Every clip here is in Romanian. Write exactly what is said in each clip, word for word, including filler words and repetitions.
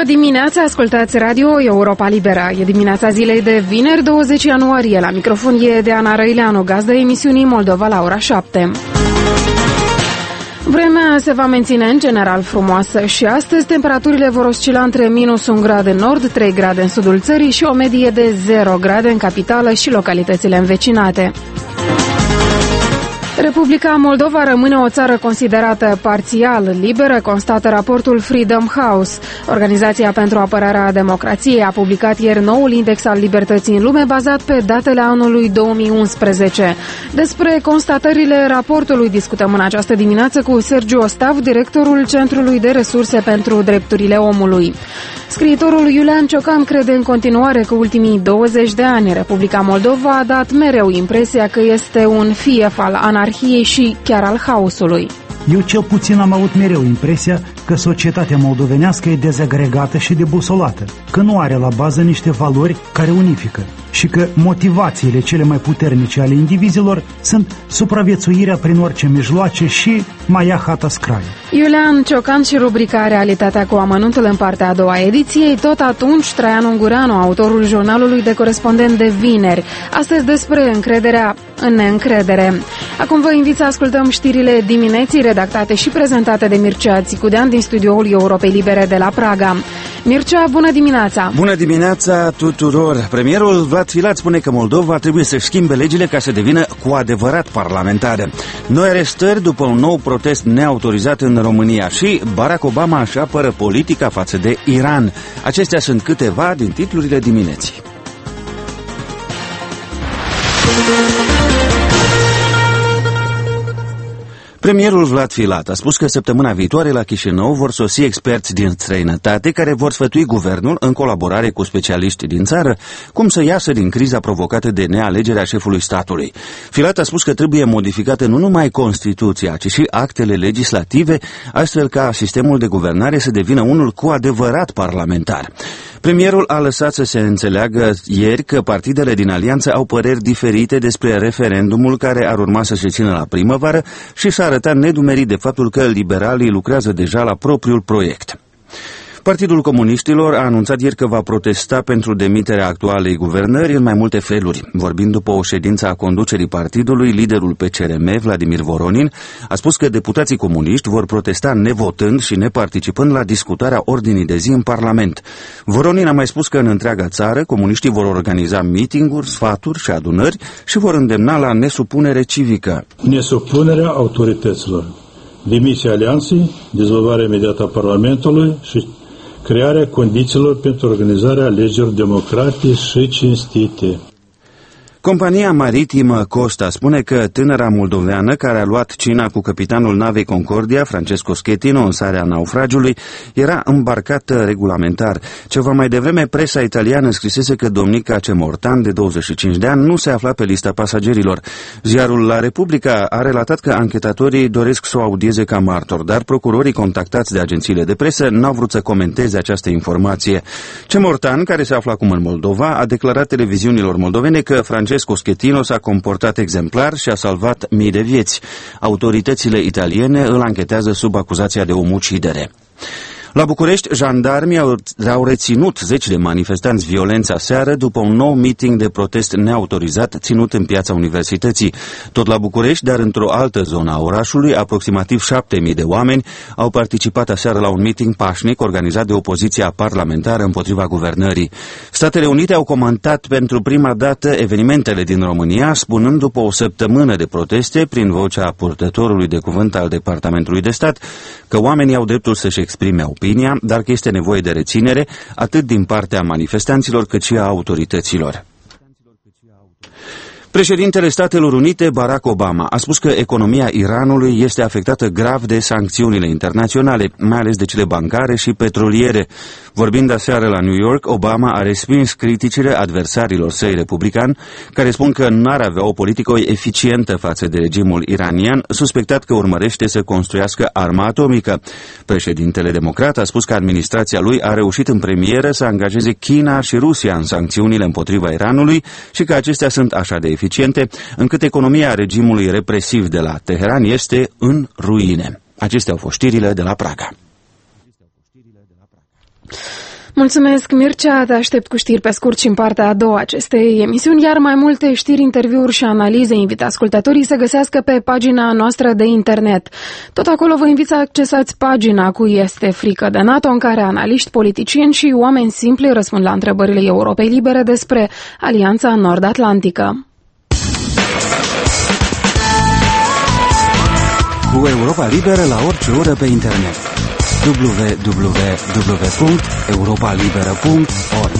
dimineața, ascultați Radio Europa Liberă. E dimineața zilei de vineri, douăzeci ianuarie. La microfon e Deana Răileanu, gazdă emisiunii Moldova la ora șapte. Vremea se va menține în general frumoasă și astăzi temperaturile vor oscila între minus un grad în nord, trei grade în sudul țării și o medie de zero grade în capitală și localitățile învecinate. Republica Moldova rămâne o țară considerată parțial liberă, constată raportul Freedom House. Organizația pentru apărarea democrației a publicat ieri noul index al libertății în lume bazat pe datele anului două mii unsprezece. Despre constatările raportului discutăm în această dimineață cu Sergiu Ostav, directorul Centrului de Resurse pentru Drepturile Omului. Scriitorul Iulian Ciocan crede în continuare că ultimii douăzeci de ani Republica Moldova a dat mereu impresia că este un fief al anarhiei și chiar al haosului. Eu cel puțin am avut mereu impresia că societatea moldovenească e dezagregată și debusolată, că nu are la bază niște valori care unifică și că motivațiile cele mai puternice ale indivizilor sunt supraviețuirea prin orice mijloace și mai ia hata scraie. Iulian Ciocan și rubrica Realitatea cu amănuntul în partea a doua ediției. Tot atunci, Traian Ungureanu, autorul jurnalului de corespondent de vineri. Astăzi despre încrederea în neîncredere. Acum vă invit să ascultăm știrile dimineții, redactate și prezentate de Mircea Țicudean din studioul Europei Libere de la Praga. Mircea, bună dimineața! Bună dimineața tuturor! Premierul Vlad Filat spune că Moldova trebuie să-și schimbe legile ca să devină cu adevărat parlamentară. Noi arestări după un nou protest neautorizat în România și Barack Obama își apără politica față de Iran. Acestea sunt câteva din titlurile dimineții. Premierul Vlad Filat a spus că săptămâna viitoare la Chișinău vor sosi experți din străinătate care vor sfătui guvernul în colaborare cu specialiști din țară cum să iasă din criza provocată de nealegerea șefului statului. Filat a spus că trebuie modificată nu numai Constituția, ci și actele legislative, astfel ca sistemul de guvernare să devină unul cu adevărat parlamentar. Premierul a lăsat să se înțeleagă ieri că partidele din alianță au păreri diferite despre referendumul care ar urma să se țină la primăvară și s-a arătat nedumerit de faptul că liberalii lucrează deja la propriul proiect. Partidul Comuniștilor a anunțat ieri că va protesta pentru demiterea actualei guvernări în mai multe feluri. Vorbind după o ședință a conducerii partidului, liderul P C R M, Vladimir Voronin, a spus că deputații comuniști vor protesta nevotând și neparticipând la discutarea ordinii de zi în Parlament. Voronin a mai spus că în întreaga țară comuniștii vor organiza mitinguri, sfaturi și adunări și vor îndemna la nesupunere civică. Nesupunerea autorităților, demisia alianței, dizolvarea imediată a Parlamentului și crearea condițiilor pentru organizarea alegerilor democratice și cinstite. Compania maritimă Costa spune că tânăra moldoveană care a luat cina cu capitanul navei Concordia, Francesco Schettino, în sarea naufragiului, era îmbarcată regulamentar. Ceva mai devreme, presa italiană scrisese că domnica Cemortan, de douăzeci și cinci de ani, nu se afla pe lista pasagerilor. Ziarul La Repubblica a relatat că anchetatorii doresc să o audieze ca martor, dar procurorii contactați de agențiile de presă n-au vrut să comenteze această informație. Cemortan, care se află acum în Moldova, a declarat televiziunilor moldovene că Francesco Schettino s-a comportat exemplar și a salvat mii de vieți. Autoritățile italiene îl anchetează sub acuzația de omucidere. La București, jandarmii au, au reținut zeci de manifestanți violenți aseară după un nou meeting de protest neautorizat ținut în piața Universității. Tot la București, dar într-o altă zonă a orașului, aproximativ șapte mii de oameni au participat aseară la un meeting pașnic organizat de opoziția parlamentară împotriva guvernării. Statele Unite au comentat pentru prima dată evenimentele din România, spunând după o săptămână de proteste, prin vocea purtătorului de cuvânt al Departamentului de Stat, că oamenii au dreptul să-și exprime opinia, dar că este nevoie de reținere atât din partea manifestanților cât și a autorităților. Președintele Statelor Unite, Barack Obama, a spus că economia Iranului este afectată grav de sancțiunile internaționale, mai ales de cele bancare și petroliere. Vorbind aseară la New York, Obama a respins criticile adversarilor săi republicani, care spun că n-ar avea o politică eficientă față de regimul iranian, suspectat că urmărește să construiască arma atomică. Președintele democrat a spus că administrația lui a reușit în premieră să angajeze China și Rusia în sancțiunile împotriva Iranului și că acestea sunt așa de eficiente, încât economia regimului represiv de la Teheran este în ruine. Acestea au fost știrile de la Praga. Mulțumesc, Mircea, te aștept cu știri pe scurt și în partea a doua acestei emisiuni, iar mai multe știri, interviuri și analize invit ascultătorii să găsească pe pagina noastră de internet. Tot acolo vă invit să accesați pagina cu Este frică de NATO, în care analiști, politicieni și oameni simpli răspund la întrebările Europei Libere despre Alianța Nord-Atlantică. Cu Europa Liberă la orice oră pe internet. w w w punct europa liberă punct org.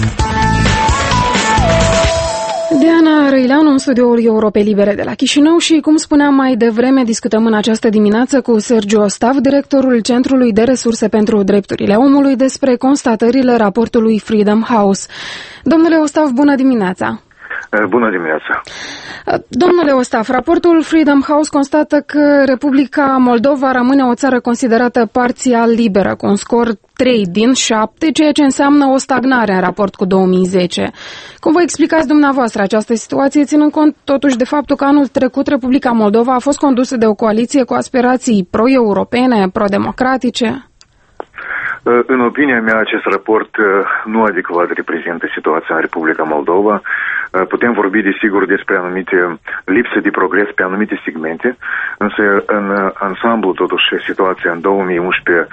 Diana Răileanu în studioul Europei Libere de la Chișinău și, cum spuneam mai devreme, discutăm în această dimineață cu Sergiu Ostav, directorul Centrului de Resurse pentru Drepturile Omului, despre constatările raportului Freedom House. Domnule Ostav, bună dimineața! Bună dimineața! Domnule Ostav, raportul Freedom House constată că Republica Moldova rămâne o țară considerată parțial liberă, cu un scor trei din șapte, ceea ce înseamnă o stagnare în raport cu două mii zece. Cum vă explicați dumneavoastră această situație, ținând cont totuși de faptul că anul trecut Republica Moldova a fost condusă de o coaliție cu aspirații pro-europene, pro-democratice? În opinia mea, acest raport nu adecvat reprezintă situația în Republica Moldova. Putem vorbi, desigur, despre anumite lipse de progres pe anumite segmente, însă în ansamblu, totuși, situația în două mii unsprezece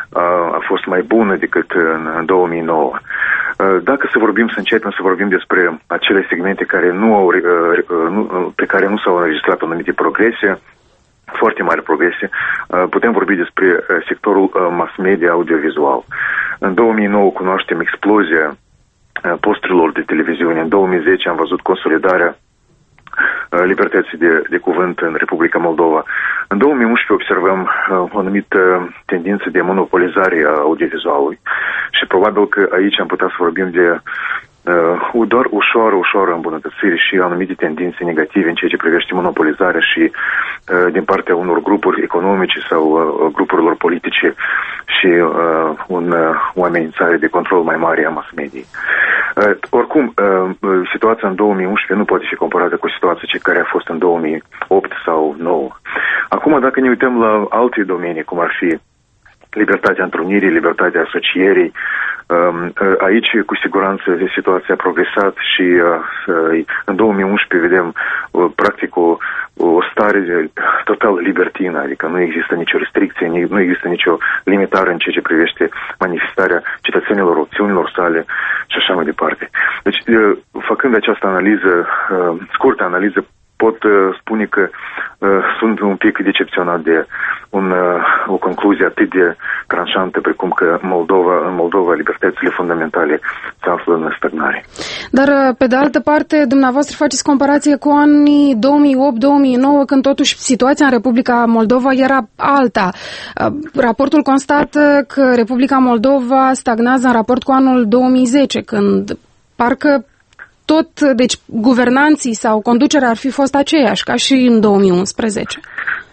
a fost mai bună decât în două mii nouă. Dacă să vorbim, să începem să vorbim despre acele segmente care nu au, pe care nu s-au înregistrat anumite progrese, foarte mari progrese, putem vorbi despre sectorul mass media audiovizual. În două mii nouă cunoaștem explozia posturilor de televiziune. În două mii zece am văzut consolidarea libertății de, de cuvânt în Republica Moldova. În două mii unsprezece observăm o anumită tendință de monopolizare a audiovizualului și probabil că aici am putea să vorbim de Uh, doar ușoară, ușoară îmbunătățiri și anumite tendințe negative în ceea ce privește monopolizarea și uh, din partea unor grupuri economice sau uh, grupurilor politice și uh, un, uh, o amenințare de control mai mare a mass mediei. Uh, oricum, uh, situația în două mii unsprezece nu poate fi comparată cu situația ce care a fost în două mii opt sau două mii nouă. Acum, dacă ne uităm la alte domenii, cum ar fi libertatea întrunirii, libertatea asocierii, aici cu siguranță situația a progresat și în două mii unsprezece vedem practic o, o stare total libertină, adică nu există nicio restricție, nu există nicio limitare în ceea ce privește manifestarea cetățenilor, opțiunilor sale și așa mai departe. Deci, făcând această analiză, scurtă analiză, pot uh, spune că uh, sunt un pic decepționat de un, uh, o concluzie atât de tranșantă precum că Moldova, în Moldova libertățile fundamentale se află în stagnare. Dar, pe de altă parte, dumneavoastră faceți comparație cu anii două mii opt două mii nouă, când totuși situația în Republica Moldova era alta. Raportul constată că Republica Moldova stagnează în raport cu anul două mii zece, când parcă tot, deci guvernanții sau conducerea ar fi fost aceeași ca și în două mii unsprezece.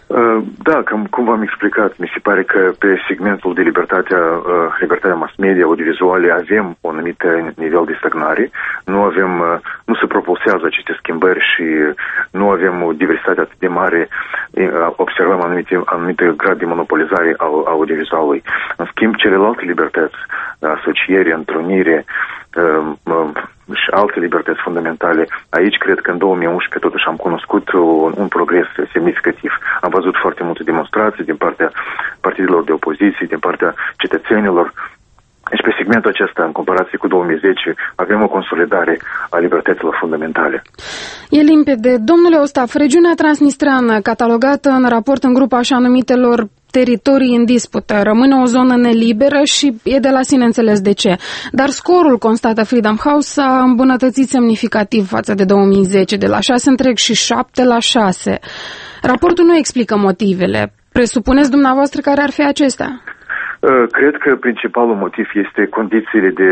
Da, cum, cum v-am explicat, mi se pare că pe segmentul de libertatea, libertatea mass media, audiovizuale, avem un anumit nivel de stagnare, nu avem, nu se propulsează aceste schimbări și nu avem o diversitate atât de mare, observăm anumite, anumite grad de monopolizare a audiovizualului. În schimb, celelalte libertăți, asociere, întrunire, și alte libertăți fundamentale. Aici cred că în două mii unsprezece totuși am cunoscut un, un progres semnificativ. Am văzut foarte multe demonstrații din partea partidelor de opoziție, din partea cetățenilor. Deci pe segmentul acesta, în comparație cu două mii zece, avem o consolidare a libertăților fundamentale. E limpede. Domnule Ostaf, regiunea transnistreană, catalogată în raport în grupa așa numitelor teritorii în dispută, rămâne o zonă neliberă și e de la sine înțeles de ce. Dar scorul, constată Freedom House, s-a îmbunătățit semnificativ față de două mii zece, de la șase întreg și șapte la șase. Raportul nu explică motivele. Presupuneți dumneavoastră care ar fi acestea? Cred că principalul motiv este condițiile de,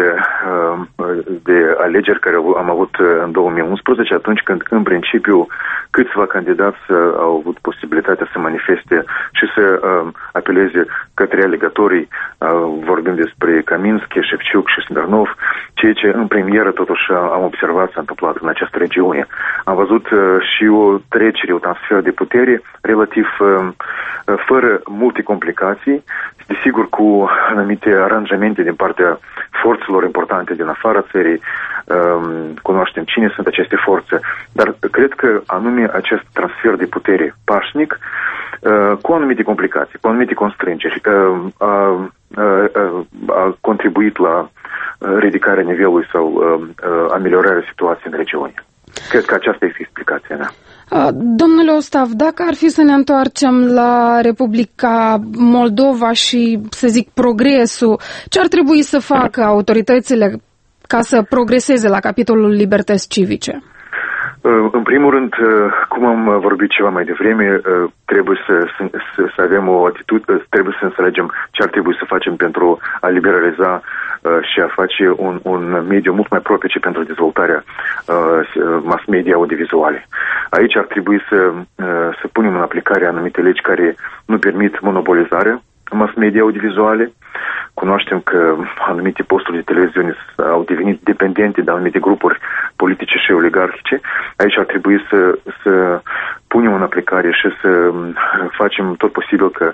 de alegeri care am avut în două mii unsprezece, atunci când, în principiu, câțiva candidați au avut posibilitatea să manifeste și să apeleze către alegătorii. Vorbim despre Kaminski, Șefciuc și Smirnov, ceea ce în premieră totuși am observat s-a întâmplat în această regiune. Am văzut și o trecere, o transfer de putere relativ fără multe complicații, desigur cu anumite aranjamente din partea forțelor importante din afara țării. Cunoaștem cine sunt aceste forțe, dar cred că anume acest transfer de putere pașnic, cu anumite complicații, cu anumite constrângeri, a, a, a contribuit la ridicarea nivelului sau ameliorarea situației în regiune. Cred că aceasta este explicația mea. Domnule Ostav, dacă ar fi să ne întoarcem la Republica Moldova și, să zic, progresul, ce ar trebui să facă autoritățile ca să progreseze la capitolul libertăți civice? În primul rând, cum am vorbit ceva mai devreme, trebuie să, să, să avem o atitudine, trebuie să înțelegem ce ar trebui să facem pentru a liberaliza și a face un, un mediu mult mai propice pentru dezvoltarea mass media audiovizuale. Aici ar trebui să, să punem în aplicare anumite legi care nu permit monopolizarea mass media audiovizuale. Cunoaștem că anumite posturi de televiziune au devenit dependente de anumite grupuri politice și oligarhice. Aici ar trebui să, să punem în aplicare și să facem tot posibil că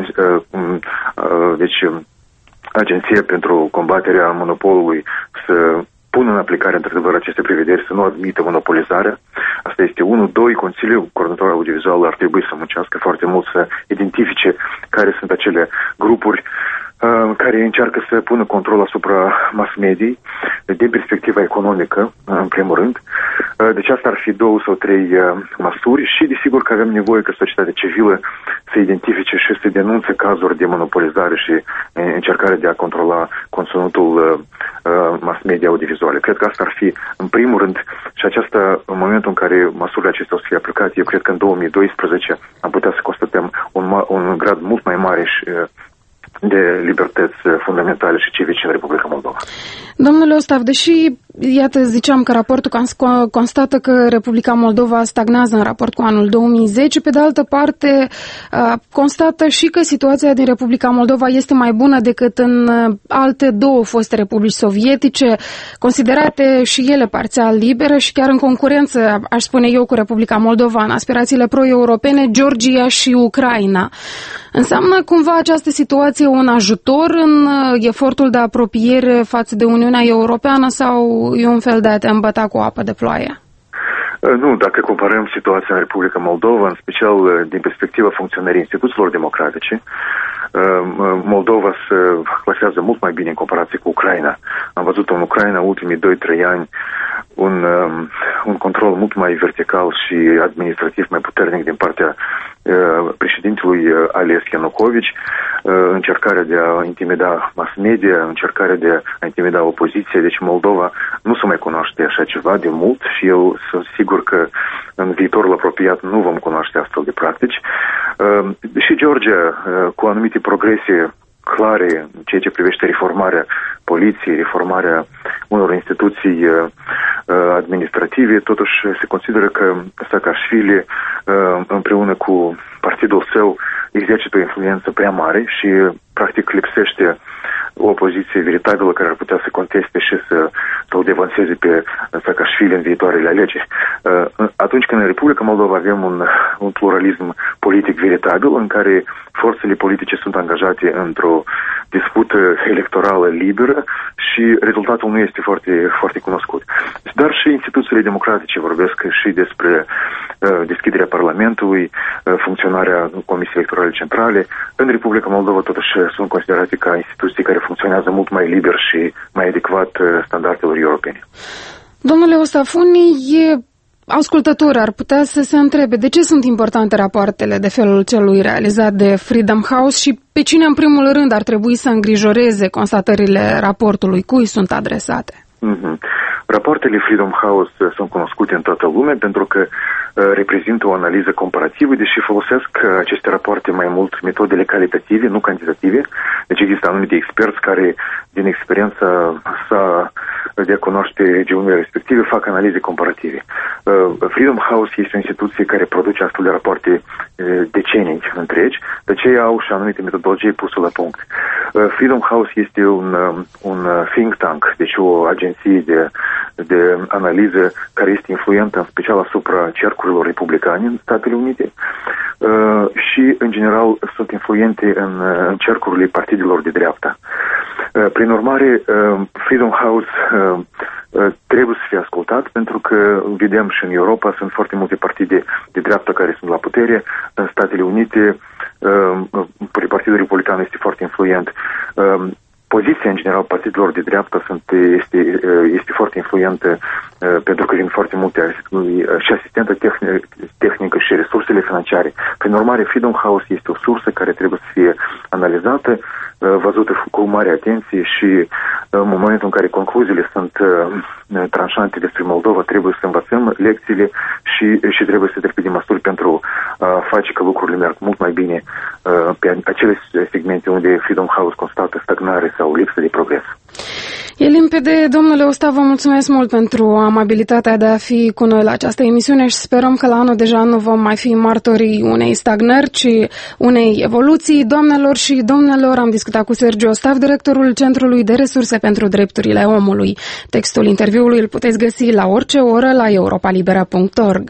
deci, Agenția pentru combaterea monopolului să pună în aplicare într-adevăr aceste prevederi, să nu admită monopolizarea. Asta este unul. Doi, Consiliul Coordonator Audiovizual ar trebui să muncească foarte mult, să identifice care sunt acele grupuri uh, care încearcă să pună control asupra mass mediei din perspectiva economică, în primul rând. Uh, deci asta ar fi două sau trei uh, măsuri și desigur că avem nevoie ca societatea civilă să identifice și să denunțe cazuri de monopolizare și uh, încercare de a controla conținutul uh, mass media audiovizuale. Cred că asta ar fi în primul rând și aceasta, în momentul în care măsurile acestea o să fie aplicate, eu cred că în două mii doisprezece am putea să constatăm un, un grad mult mai mare și de libertăți fundamentale și civice în Republica Moldova. Domnule Ostav, deși, iată, ziceam că raportul constată că Republica Moldova stagnează în raport cu anul două mii zece, pe de altă parte constată și că situația din Republica Moldova este mai bună decât în alte două foste republici sovietice, considerate și ele parțial libere și chiar în concurență, aș spune eu, cu Republica Moldova în aspirațiile pro-europene, Georgia și Ucraina. Înseamnă cumva această situație un ajutor în efortul de apropiere față de Uniunea Europeană sau e un fel de a te îmbăta cu apă de ploaie? Nu, dacă comparăm situația în Republica Moldova, în special din perspectiva funcționării instituțiilor democratice, Moldova se clasează mult mai bine în comparație cu Ucraina. Am văzut în Ucraina ultimii doi trei ani un, un control mult mai vertical și administrativ mai puternic din partea președintelui ales Ianucovici, încercarea de a intimida mass media, încercarea de a intimida opoziția. Deci Moldova nu se mai cunoaște așa ceva de mult și eu sunt sigur că în viitorul apropiat nu vom cunoaște astfel de practici. Și Georgia, cu anumite progrese clare în ceea ce privește reformarea poliției, reformarea unor instituții administrative, totuși se consideră că Saakashvili împreună cu partidul său exercită o influență prea mare și practic lipsește o opoziție veritabilă care ar putea să conteste și să, să o devanseze pe Saakashvili în viitoarele alegeri. Atunci când în Republica Moldova avem un, un pluralism politic veritabil în care forțele politice sunt angajate într-o dispută electorală liberă și rezultatul nu este foarte, foarte cunoscut. Dar și instituțiile democratice vorbesc și despre uh, deschiderea Parlamentului, uh, funcționarea Comisiei Electorale Centrale. În Republica Moldova totuși sunt considerate ca instituții care funcționează mult mai liber și mai adecvat uh, standardelor europene. Domnule Ostafuni, ascultători ar putea să se întrebe de ce sunt importante rapoartele de felul celui realizat de Freedom House și pe cine în primul rând ar trebui să îngrijoreze constatările raportului, cui sunt adresate? Mm-hmm. Rapoartele Freedom House sunt cunoscute în toată lumea pentru că uh, reprezintă o analiză comparativă, deși folosesc uh, aceste rapoarte mai mult metodele calitative, nu cantitative. Deci există anumite experți care, din experiența sa de a cunoaște regiunile respective, fac analize comparative. Uh, Freedom House este o instituție care produce astfel de rapoarte uh, decenii întregi, de aceea au și anumite metodologie puse la punct. Uh, Freedom House este un, uh, un think tank, deci o agenție de de analiză care este influentă în special asupra cercurilor republicane în Statele Unite. și, în general, sunt influente în, în cercurile partidelor de dreapta. Prin urmare, Freedom House trebuie să fie ascultat, pentru că vedem și în Europa sunt foarte multe partide de dreapta care sunt la putere. În Statele Unite, Partidul Republican este foarte influent. Poziția, în general, partidelor de dreapta sunt, este, este foarte influentă pentru că vin foarte multe și asistentă tehnică și resursele financiare. Prin urmare, Freedom House este o sursă care trebuie să fie analizată, văzută cu mare atenție și în momentul în care concluziile sunt tranșante despre Moldova, trebuie să învățăm lecțiile și, și trebuie să întreprindem măsuri pentru a face că lucrurile merg mult mai bine pe acele segmente unde Freedom House constată stagnare sau lipsă de progres. E limpede, domnule Osta, vă mulțumesc mult pentru amabilitatea de a fi cu noi la această emisiune și sperăm că la anul deja nu vom mai fi martorii unei stagnări, ci unei evoluții. Doamnelor și domnilor, am discutat cu Sergiu Ostav, directorul Centrului de Resurse pentru Drepturile Omului. Textul interviului îl puteți găsi la orice oră la europa libera punct org.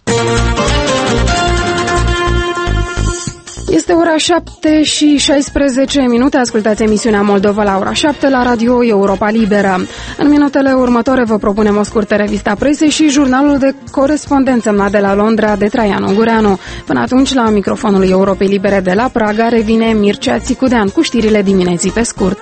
Este ora șapte și șaisprezece minute, ascultați emisiunea Moldova la ora șapte la Radio Europa Liberă. În minutele următoare vă propunem o scurtă revistă a presei și jurnalul de corespondență semnat de la Londra de Traian Ungureanu. Până atunci, la microfonul Europei Libere de la Praga revine Mircea Țicudean cu știrile dimineții pe scurt.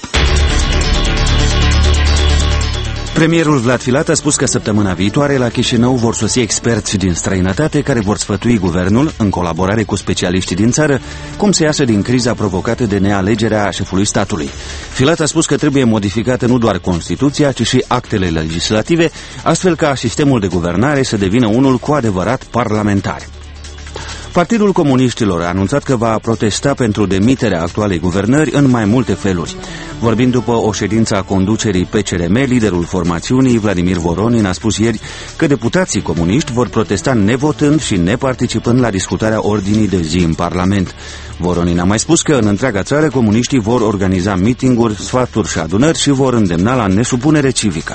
Premierul Vlad Filat a spus că săptămâna viitoare la Chișinău vor sosi experți din străinătate care vor sfătui guvernul, în colaborare cu specialiștii din țară, cum să iasă din criza provocată de nealegerea șefului statului. Filat a spus că trebuie modificată nu doar Constituția, ci și actele legislative, astfel ca sistemul de guvernare să devină unul cu adevărat parlamentar. Partidul Comuniștilor a anunțat că va protesta pentru demiterea actualei guvernări în mai multe feluri. Vorbind după o ședință a conducerii P C R M, liderul formațiunii, Vladimir Voronin, a spus ieri că deputații comuniști vor protesta nevotând și neparticipând la discutarea ordinii de zi în Parlament. Voronin a mai spus că în întreaga țară comuniștii vor organiza mitinguri, sfaturi și adunări și vor îndemna la nesupunere civică.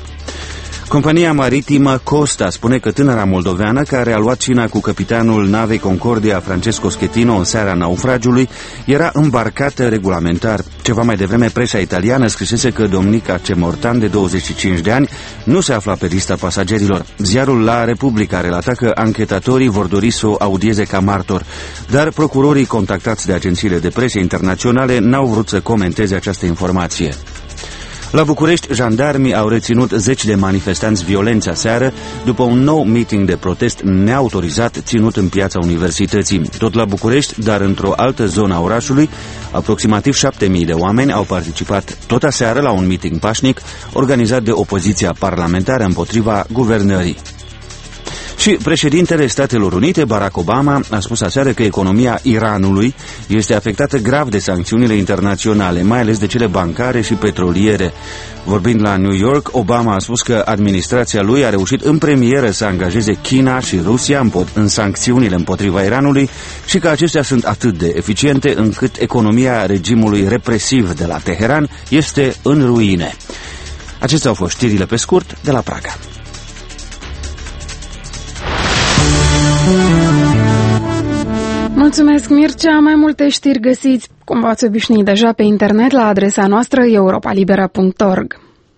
Compania maritimă Costa spune că tânăra moldoveană care a luat cina cu capitanul navei Concordia Francesco Schettino în seara naufragiului era îmbarcată regulamentar. Ceva mai devreme presa italiană scrisese că domnica Cemortan, de douăzeci și cinci de ani, nu se afla pe lista pasagerilor. Ziarul La Republica a relatat că anchetatorii vor dori să o audieze ca martor, dar procurorii contactați de agențiile de presă internaționale n-au vrut să comenteze această informație. La București, jandarmii au reținut zeci de manifestanți violenți aseară după un nou meeting de protest neautorizat ținut în piața Universității. Tot la București, dar într-o altă zonă a orașului, aproximativ șapte mii de oameni au participat tot aseară la un meeting pașnic organizat de opoziția parlamentară împotriva guvernării. Și președintele Statelor Unite, Barack Obama, a spus aseară că economia Iranului este afectată grav de sancțiunile internaționale, mai ales de cele bancare și petroliere. Vorbind la New York, Obama a spus că administrația lui a reușit în premieră să angajeze China și Rusia în sancțiunile împotriva Iranului și că acestea sunt atât de eficiente încât economia regimului represiv de la Teheran este în ruine. Acestea au fost știrile pe scurt de la Praga. Mulțumesc, Mircea. Mai multe știri găsiți, cum v-ați obișnuit deja, pe internet la adresa noastră europa libera punct org.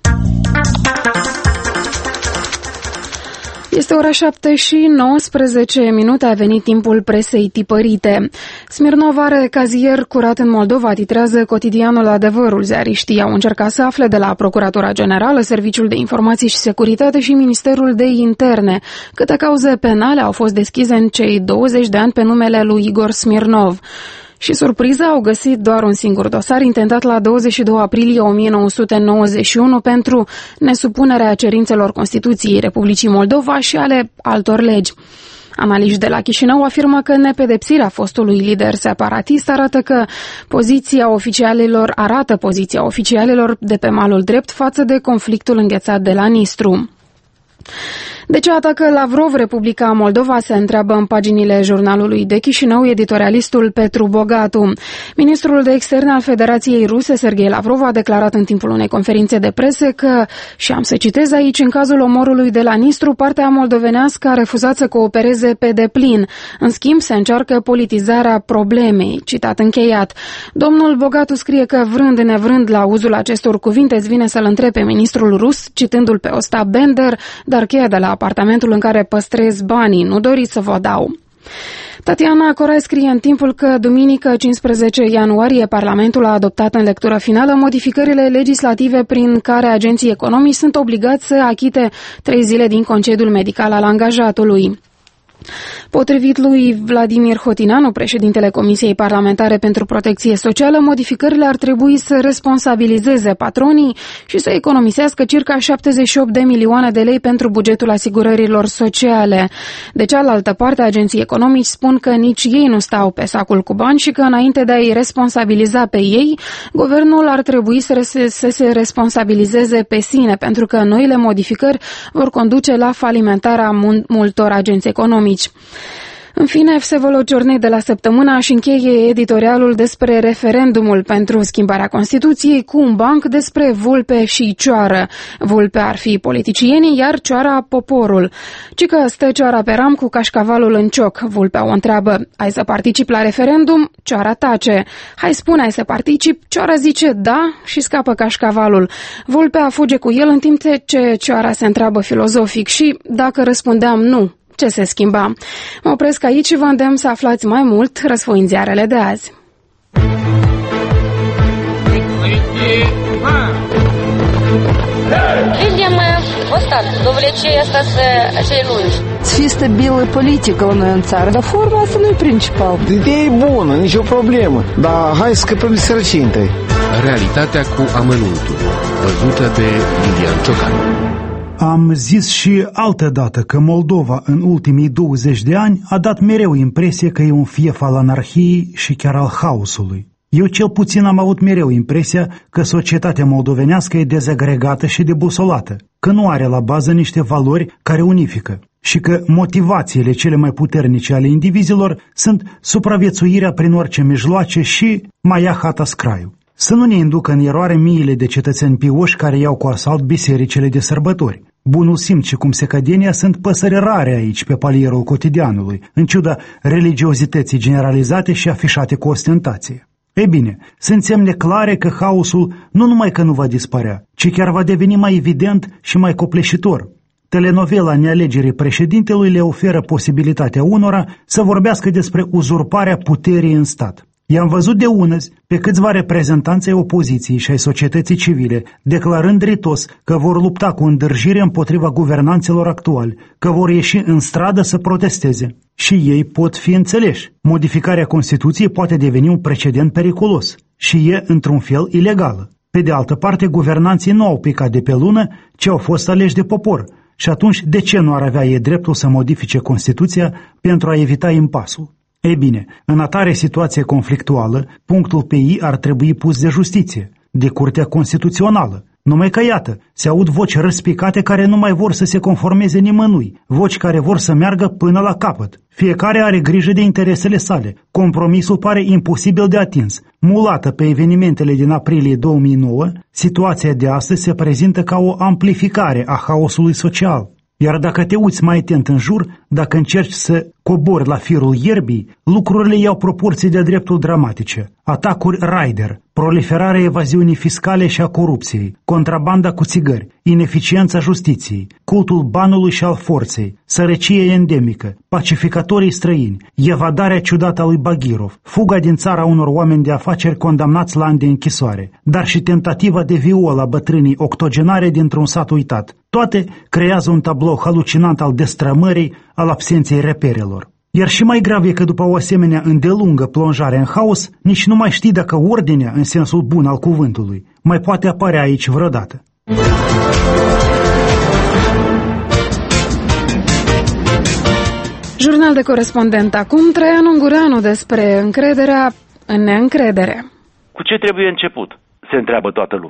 Este ora șapte și nouăsprezece minute, a venit timpul presei tipărite. Smirnov are cazier curat în Moldova, titrează cotidianul Adevărul. Ziariștii au încercat să afle de la Procuratura Generală, Serviciul de Informații și Securitate și Ministerul de Interne câte cauze penale au fost deschise în cei douăzeci de ani pe numele lui Igor Smirnov. Și surpriză, au găsit doar un singur dosar intentat la douăzeci și doi aprilie o mie nouă sute nouăzeci și unu pentru nesupunerea cerințelor Constituției Republicii Moldova și ale altor legi. Analiști de la Chișinău afirmă că nepedepsirea fostului lider separatist arată că poziția oficialilor arată poziția oficialilor de pe malul drept față de conflictul înghețat de la Nistru. De ce atacă Lavrov Republica Moldova, se întreabă în paginile jurnalului de Chișinău editorialistul Petru Bogatu. Ministrul de Externe al Federației Ruse, Serghei Lavrov, a declarat în timpul unei conferințe de presă că, și am să citez aici, în cazul omorului de la Nistru, partea moldovenească a refuzat să coopereze pe deplin. În schimb, se încearcă politizarea problemei. Citat încheiat. Domnul Bogatu scrie că, vrând nevrând la uzul acestor cuvinte, îți vine să-l întrebe pe ministrul rus, citându-l pe Ostap Bender, dar cheia de la apartamentul în care păstrez banii, nu doriți să vă dau. Tatiana Corai scrie în timpul că duminică cincisprezece ianuarie Parlamentul a adoptat în lectură finală modificările legislative prin care agenții economici sunt obligați să achite trei zile din concediul medical al angajatului. Potrivit lui Vladimir Hotinanu, președintele Comisiei Parlamentare pentru Protecție Socială, modificările ar trebui să responsabilizeze patronii și să economisească circa șaptezeci și opt de milioane de lei pentru bugetul asigurărilor sociale. De cealaltă parte, agenții economici spun că nici ei nu stau pe sacul cu bani și că înainte de a-i responsabiliza pe ei, guvernul ar trebui să, să se responsabilizeze pe sine, pentru că noile modificări vor conduce la falimentarea multor agenți economici. În fine, Vsevolod Ciornei de la Săptămâna își încheie editorialul despre referendumul pentru schimbarea Constituției cu un banc despre vulpe și cioară. Vulpe ar fi politicienii, iar cioara poporul. Ci că stă cioara pe ram cu cașcavalul în cioc. Vulpea o întreabă: ai să participi la referendum? Cioara tace. Hai, spune, ai să participi? Cioara zice da și scapă cașcavalul. Vulpea fuge cu el în timp ce cioara se întreabă filozofic: și dacă răspundeam nu, ce se schimba? Mă opresc aici și vă îndemn să aflați mai mult răsfoind ziarele de azi. Видим остатки, довлечение остаться acei lungi. Fi stabilă politică la noi în țară, dar forma asta nu e principal. Ideea e bună, nicio problemă, dar hai să scăpăm de sărăcie întâi. Realitatea cu amănuntul, văzută de Lilian Ciocan. Am zis și altă dată că Moldova în ultimii douăzeci de ani a dat mereu impresie că e un fief al anarhiei și chiar al haosului. Eu cel puțin am avut mereu impresia că societatea moldovenească e dezagregată și debusolată, că nu are la bază niște valori care unifică și că motivațiile cele mai puternice ale indivizilor sunt supraviețuirea prin orice mijloace și mai ia hata scraiu. Să nu ne inducă în eroare miile de cetățeni pioși care iau cu asalt bisericile de sărbători. Bunul simț și cumsecădenia sunt păsări rare aici pe palierul cotidianului, în ciuda religiozității generalizate și afișate cu ostentație. Ei bine, sunt semne clare că haosul nu numai că nu va dispărea, ci chiar va deveni mai evident și mai copleșitor. Telenovela nealegerii președintelui le oferă posibilitatea unora să vorbească despre uzurparea puterii în stat. I-am văzut de unăzi pe câțiva reprezentanți ai opoziției și ai societății civile, declarând ritos că vor lupta cu îndârjire împotriva guvernanților actuali, că vor ieși în stradă să protesteze. Și ei pot fi înțeleși. Modificarea Constituției poate deveni un precedent periculos și e, într-un fel, ilegală. Pe de altă parte, guvernanții nu au picat de pe lună, ci au fost aleși de popor. Și atunci, de ce nu ar avea ei dreptul să modifice Constituția pentru a evita impasul? Ei bine, în atare situație conflictuală, punctul pe I ar trebui pus de justiție, de Curtea Constituțională. Numai că, iată, se aud voci răspicate care nu mai vor să se conformeze nimănui, voci care vor să meargă până la capăt. Fiecare are grijă de interesele sale, compromisul pare imposibil de atins. Mulată pe evenimentele din aprilie două mii nouă, situația de astăzi se prezintă ca o amplificare a haosului social. Iar dacă te uiți mai atent în jur, dacă încerci să cobori la firul ierbii, lucrurile iau proporții de dreptul dramatice. Atacuri rider, proliferarea evaziunii fiscale și a corupției, contrabanda cu țigări, ineficiența justiției, cultul banului și al forței, sărăcie endemică, pacificatorii străini, evadarea ciudată a lui Bagirov, fuga din țara unor oameni de afaceri condamnați la ani de închisoare, dar și tentativa de viol a bătrânii octogenare dintr-un sat uitat. Toate creează un tablou halucinant al destrămării, al absenței reperelor. Iar și mai grav e că după o asemenea îndelungă plonjare în haos, nici nu mai știi dacă ordinea, în sensul bun al cuvântului, mai poate apărea aici vreodată. Jurnal de corespondent acum, Traian Ungureanu despre încrederea în neîncredere. Cu ce trebuie început? Se întreabă toată lumea.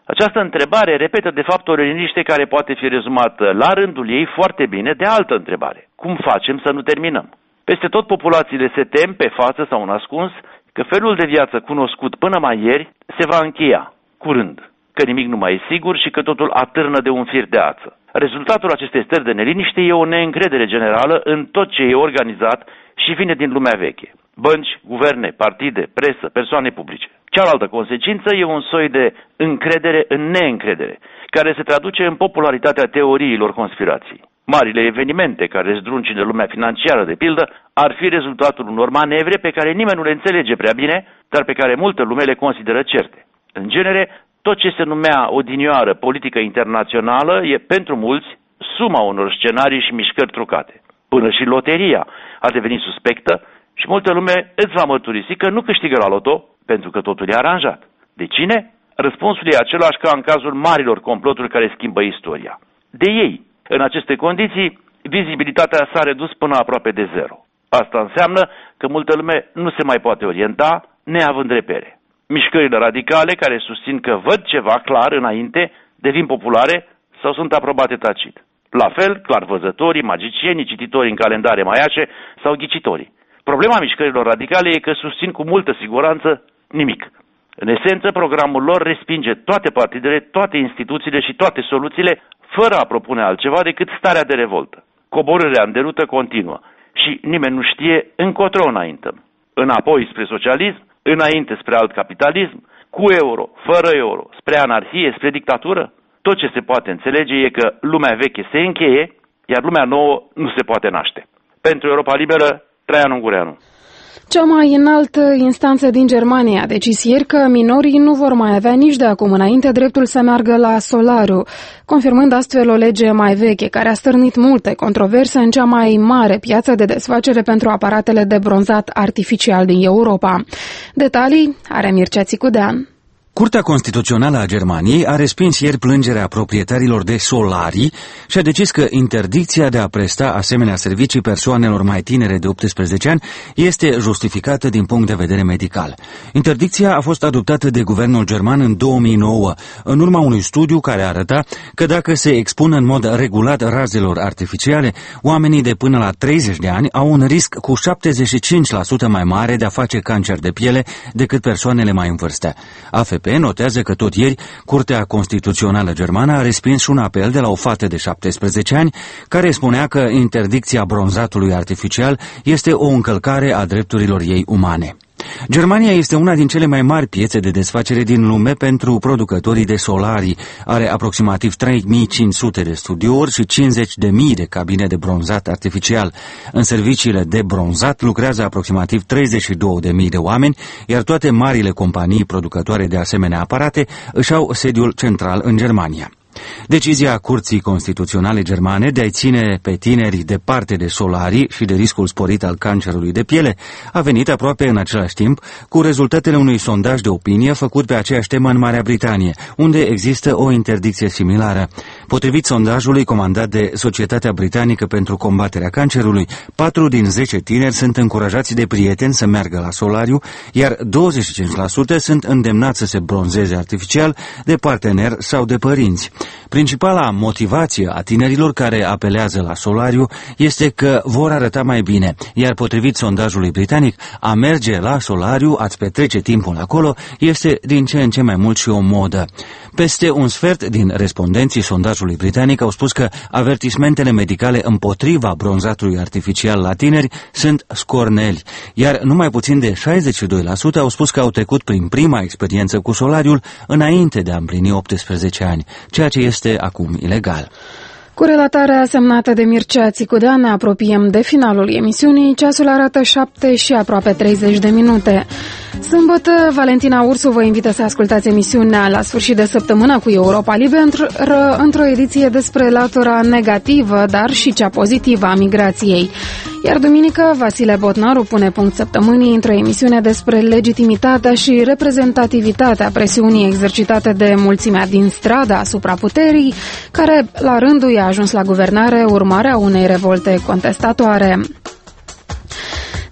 Această întrebare repetă de fapt o liniște care poate fi rezumată la rândul ei foarte bine de altă întrebare. Cum facem să nu terminăm? Peste tot populațiile se tem, pe față sau în ascuns, că felul de viață cunoscut până mai ieri se va încheia curând, că nimic nu mai e sigur și că totul atârnă de un fir de ață. Rezultatul acestei stări de neliniște e o neîncredere generală în tot ce e organizat și vine din lumea veche. Bănci, guverne, partide, presă, persoane publice. Cealaltă consecință e un soi de încredere în neîncredere, care se traduce în popularitatea teoriilor conspirației. Marile evenimente care zdruncină lumea financiară, de pildă, ar fi rezultatul unor manevre pe care nimeni nu le înțelege prea bine, dar pe care multă lume le consideră certe. În genere, tot ce se numea odinioară politică internațională e pentru mulți suma unor scenarii și mișcări trucate. Până și loteria a devenit suspectă și multă lume îți va mărturisi că nu câștigă la loto pentru că totul e aranjat. De cine? Răspunsul e același ca în cazul marilor comploturi care schimbă istoria. De ei. În aceste condiții, vizibilitatea s-a redus până aproape de zero. Asta înseamnă că multă lume nu se mai poate orienta, neavând repere. Mișcările radicale care susțin că văd ceva clar înainte devin populare sau sunt aprobate tacit. La fel, clarvăzătorii, magicienii, cititorii în calendare maiace sau ghicitorii. Problema mișcărilor radicale e că susțin cu multă siguranță nimic. În esență, programul lor respinge toate partidele, toate instituțiile și toate soluțiile, fără a propune altceva decât starea de revoltă. Coborârea în derută continuă și nimeni nu știe încotro înaintăm. Înapoi spre socialism, înainte spre alt capitalism, cu euro, fără euro, spre anarhie, spre dictatură. Tot ce se poate înțelege e că lumea veche se încheie, iar lumea nouă nu se poate naște. Pentru Europa Liberă, Traian Ungureanu. Cea mai înaltă instanță din Germania a decis ieri că minorii nu vor mai avea nici de acum înainte dreptul să meargă la solariu, confirmând astfel o lege mai veche care a stârnit multe controverse în cea mai mare piață de desfacere pentru aparatele de bronzat artificial din Europa. Detalii are Mircea Țicudean. Curtea Constituțională a Germaniei a respins ieri plângerea proprietarilor de solarii și a decis că interdicția de a presta asemenea servicii persoanelor mai tinere de optsprezece ani este justificată din punct de vedere medical. Interdicția a fost adoptată de guvernul german în două mii nouă, în urma unui studiu care arăta că dacă se expun în mod regulat razelor artificiale, oamenii de până la treizeci de ani au un risc cu șaptezeci și cinci la sută mai mare de a face cancer de piele decât persoanele mai în vârstă. A F P notează că tot ieri Curtea Constituțională Germană a respins și un apel de la o fată de șaptesprezece ani care spunea că interdicția bronzatului artificial este o încălcare a drepturilor ei umane. Germania este una din cele mai mari piețe de desfacere din lume pentru producătorii de solarii. Are aproximativ trei mii cinci sute de studiouri și cincizeci de mii de cabine de bronzat artificial. În serviciile de bronzat lucrează aproximativ treizeci și două de mii de oameni, iar toate marile companii producătoare de asemenea aparate își au sediul central în Germania. Decizia Curții Constituționale Germane de a-i ține pe tineri departe de solarii și de riscul sporit al cancerului de piele a venit aproape în același timp cu rezultatele unui sondaj de opinie făcut pe aceeași temă în Marea Britanie, unde există o interdicție similară. Potrivit sondajului comandat de Societatea Britanică pentru Combaterea Cancerului, patru din zece tineri sunt încurajați de prieteni să meargă la solariu, iar douăzeci și cinci la sută sunt îndemnați să se bronzeze artificial de partener sau de părinți. Principala motivație a tinerilor care apelează la solariu este că vor arăta mai bine, iar potrivit sondajului britanic, a merge la solariu, a-ți petrece timpul acolo, este din ce în ce mai mult și o modă. Peste un sfert din respondenții sondajului britanic au spus că avertismentele medicale împotriva bronzatului artificial la tineri sunt scorneli, iar numai puțin de șaizeci și doi la sută au spus că au trecut prin prima experiență cu solariul înainte de a împlini optsprezece ani, ceea ce este acum ilegal. Cu relatarea semnată de Mircea Țicudean ne apropiem de finalul emisiunii. Ceasul arată șapte și aproape treizeci de minute. Sâmbătă, Valentina Ursu vă invită să ascultați emisiunea La sfârșit de săptămână cu Europa Liberă într-o ediție despre latura negativă, dar și cea pozitivă a migrației. Iar duminică, Vasile Botnaru pune punct săptămânii într-o emisiune despre legitimitatea și reprezentativitatea presiunii exercitate de mulțimea din stradă asupra puterii, care la rândul i-a ajuns la guvernare urmarea unei revolte contestatoare.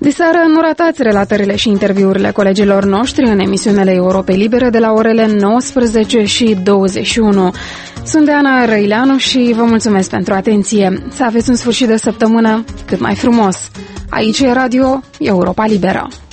Diseară nu ratați relatările și interviurile colegilor noștri în emisiunile Europei Libere de la orele nouăsprezece și douăzeci și unu. Sunt Ana Răileanu și vă mulțumesc pentru atenție. Să aveți un sfârșit de săptămână cât mai frumos. Aici e Radio Europa Liberă.